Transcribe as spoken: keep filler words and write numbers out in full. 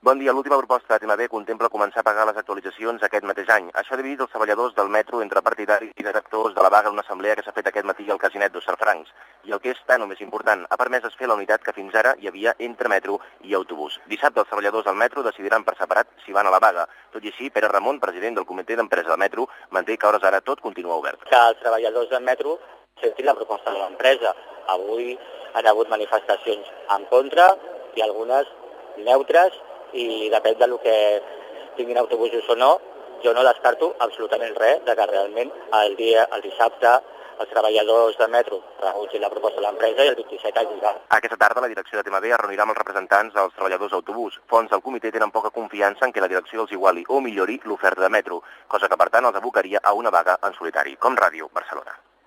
Bon dia. L'última proposta de T M B contempla començar a pagar les actualitzacions aquest mateix any. Això ha dividit els treballadors del metro entre partidaris i detractors de la vaga en una assemblea que s'ha fet aquest matí al Casinet d'Hostafrancs. I el que és tan o més important, ha permès desfer la unitat que fins ara hi havia entre metro i autobús. Dissabte els treballadors del metro decidiran per separat si van a la vaga. Tot i així, Pere Ramon, president del comitè d'empresa del metro, manté que a hores ara tot continua obert. Que els treballadors del metro sentin la proposta de l'empresa. Avui han hagut manifestacions en contra i algunes neutres, i depèn del que tinguin autobusos o no, jo no descarto absolutament res de que realment el dia, el dissabte els treballadors de metro rebutgin la proposta de l'empresa i el vint-i-set hagi de. Aquesta tarda la direcció de T M B es reunirà amb els representants dels treballadors d'autobús. Fons del comitè tenen poca confiança en que la direcció els iguali o millori l'oferta de metro, cosa que per tant els abocaria a una vaga en solitari. Com Ràdio, Barcelona.